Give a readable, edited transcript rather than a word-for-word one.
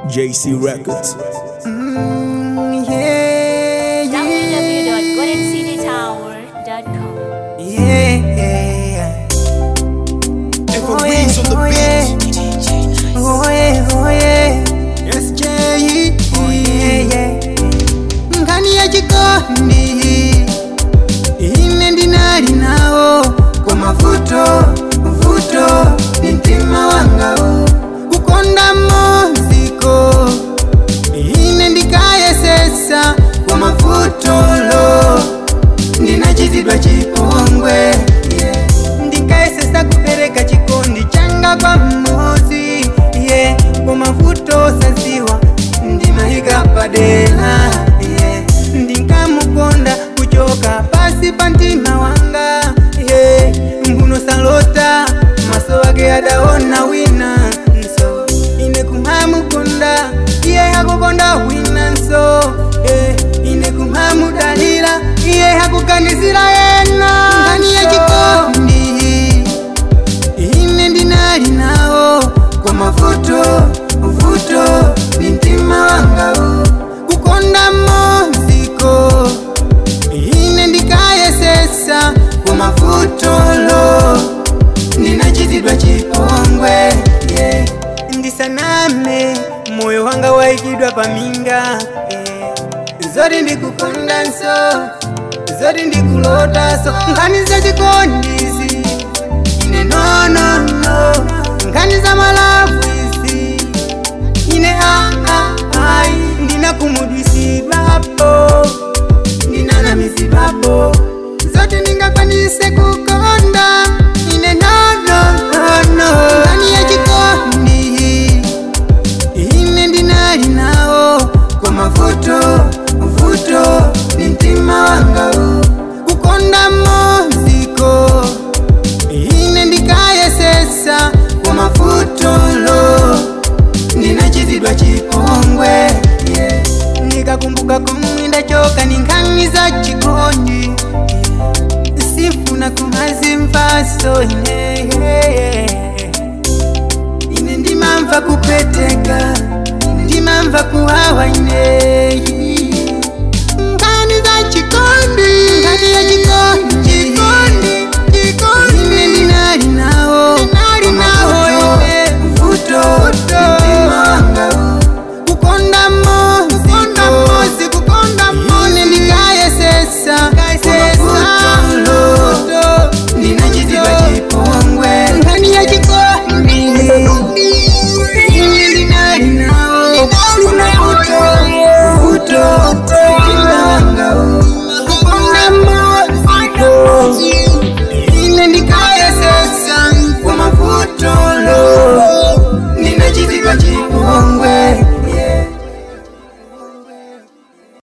JC Records. www.goldencitytower.com. Evergreens on the beat. SJ. Ngani ya jikoni ine ndinali nawo kwa mavuto ni mtima wangao kukonda muziko ine ndikayesesa kwa mavutolo ndinachitidwa chipongwe ndikayesesa kupereka chikondi changa kwa mmozi kwa mavuto saziwa ndimahika padela ndinkamukonda kuchoka pasi pa mtima wanga mbuno salota maso wake adaona wina nso ine kumamukonda hakukonda wina nso ine kumamudalira hakukanizira yena ngani ya chikondi ine ndinali nawo kwa mavuto ni mtima wangao kukonda muziko ine ndikayesesa kwa mavutolo ndinachitidwa chipongwe ndisaname moyo wanga waikidwa paminga zoti ndikukonda nso zoti ndikulota so ngani za chikondisi ine nonono ngani za malavu isi ine ai ndinakumudwisibapo ndinanamisibapo zote ndingakwanise kukonda ine nonono ngani ya chikondi ine ndinali nawo kwa mavuto ni mtima wangao kukonda muziko ine ndikayesesa kwa mavutolo ndinachitidwa chipongwe nikakumbuka kumwinda choka ninkhaniza chikondi sifuna kumazimvaso ine ndimamva kupeteka ndimamva kuhawa ine